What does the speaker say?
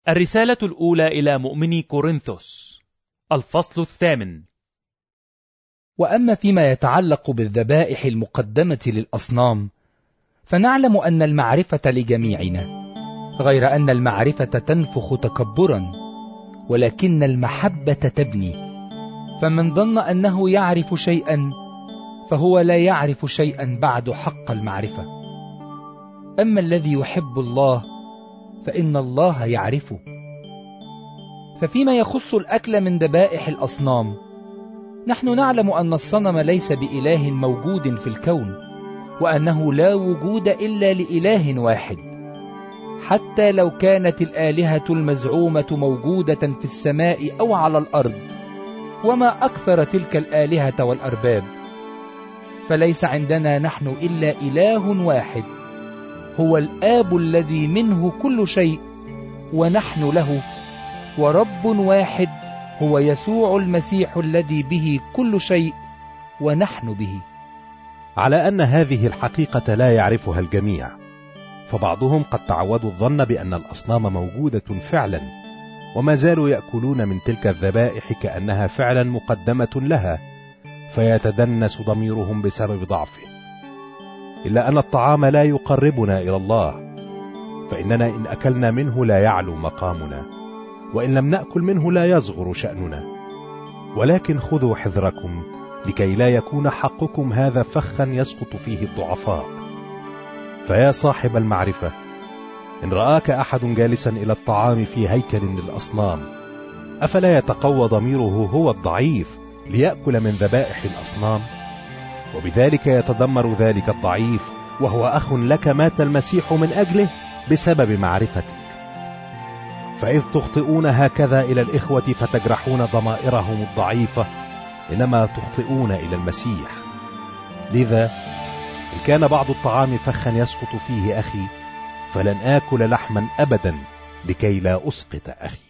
الرسالة الأولى إلى مؤمني كورنثوس، الفصل 8. وأما فيما يتعلق بالذبائح المقدمة للأصنام فنعلم أن المعرفة لجميعنا، غير أن المعرفة تنفخ تكبرا، ولكن المحبة تبني. فمن ظن أنه يعرف شيئا فهو لا يعرف شيئا بعد حق المعرفة. أما الذي يحب الله فإن الله يعرفه. ففيما يخص الأكل من ذبائح الأصنام، نحن نعلم أن الصنم ليس بإله موجود في الكون، وأنه لا وجود إلا لإله واحد، حتى لو كانت الآلهة المزعومة موجودة في السماء أو على الأرض، وما أكثر تلك الآلهة والأرباب. فليس عندنا نحن إلا إله واحد، هو الآب الذي منه كل شيء ونحن له، ورب واحد هو يسوع المسيح الذي به كل شيء ونحن به. على أن هذه الحقيقة لا يعرفها الجميع، فبعضهم قد تعودوا الظن بأن الأصنام موجودة فعلا، وما زالوا يأكلون من تلك الذبائح كأنها فعلا مقدمة لها، فيتدنس ضميرهم بسبب ضعفه. إلا أن الطعام لا يقربنا إلى الله، فإننا إن أكلنا منه لا يعلو مقامنا، وإن لم نأكل منه لا يصغر شأننا. ولكن خذوا حذركم لكي لا يكون حقكم هذا فخا يسقط فيه الضعفاء. فيا صاحب المعرفة، إن رآك أحد جالسا إلى الطعام في هيكل للأصنام، أفلا يتقوى ضميره هو الضعيف ليأكل من ذبائح الأصنام؟ وبذلك يتدمر ذلك الضعيف، وهو أخ لك مات المسيح من أجله بسبب معرفتك. فإذ تخطئون هكذا إلى الإخوة فتجرحون ضمائرهم الضعيفة، إنما تخطئون إلى المسيح. لذا إن كان بعض الطعام فخا يسقط فيه أخي، فلن آكل لحما أبدا لكي لا أسقط أخي.